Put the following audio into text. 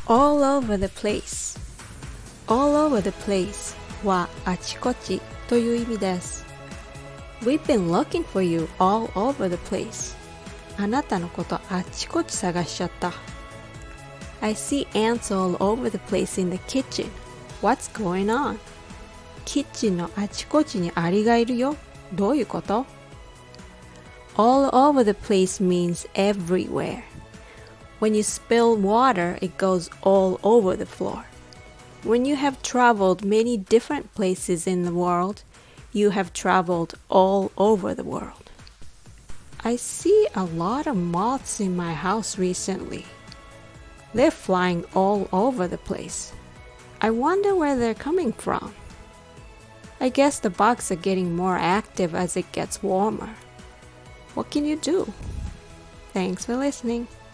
all over the place all over the place はあちこちという意味です。We've been looking for you all over the place. あなたのことあちこち探しちゃった。I see ants all over the place in the kitchen. What's going on? キッチンのあちこちにアリがいるよ。どういうこと？ All over the place means everywhere. When you spill water, it goes all over the floor. When you have traveled many different places in the world, you have traveled all over the world. I see a lot of moths in my house recently. They're flying all over the place. I wonder where they're coming from. I guess the bugs are getting more active as it gets warmer. What can you do? Thanks for listening.